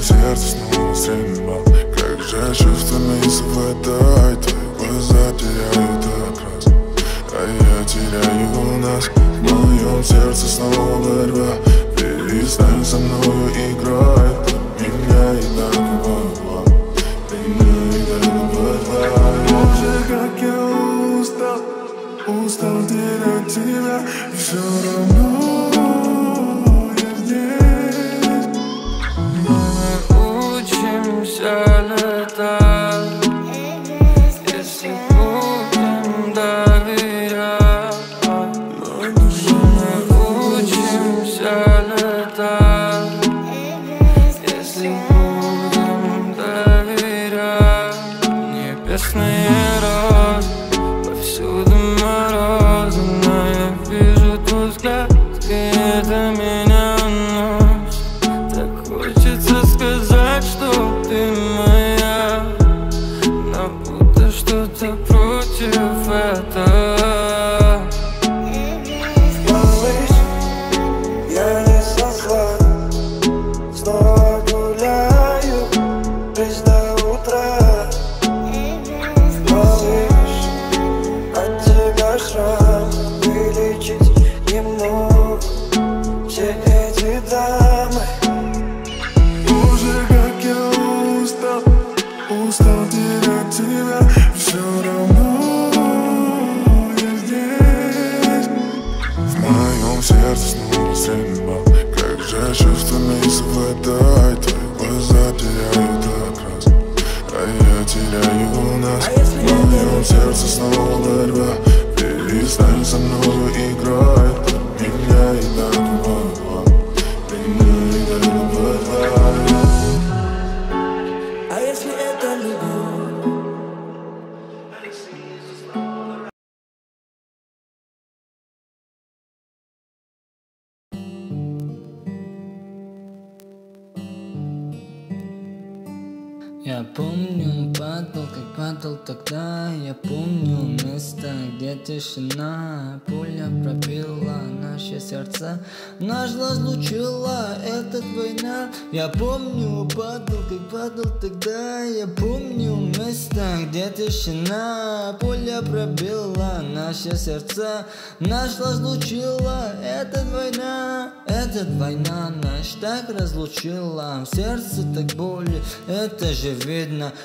сердце снова стрельба. Как же чувствами совпадают, твои глаза теряют окрас, а я теряю нас. В моем сердце снова борьба. Перестань со мною играть, меня и так оборвал, меня и так оборвал. Боже, как я устал терять тебя, и все равно я здесь. Мы учимся летать, если будем доверять. Мы учимся летать, если будем доверять. Небесные розы, повсюду морозы, но я вижу твой взгляд, и это меня уносит. Так хочется сказать, что ты моя, но будто что-то против этого. Малыш, я не согласен, снова гуляю жизнь до утра. Малыш, от тебя шрам вылечить не могут все эти дамы. Боже, как я устал терять тебя, и все равно я здесь. В моем сердце снова стрельба. Как же чувствами совпадают, твои глаза теряют окрас, а я теряю нас. В моем сердце снова борьба. Перестань со мною играть, меня и так оборвал, меня и так оборвал. А если это любовь? Я помню, падал, как падал тогда. Я помню место, где тишина. Пуля пробила наши сердца, нас разлучила эта война. Я помню, падал, как падал тогда. Я помню место, где тишина. Пуля пробила наши сердца, нас разлучила эта война. Эта война нас так разлучила. В сердце так боли, это же видно.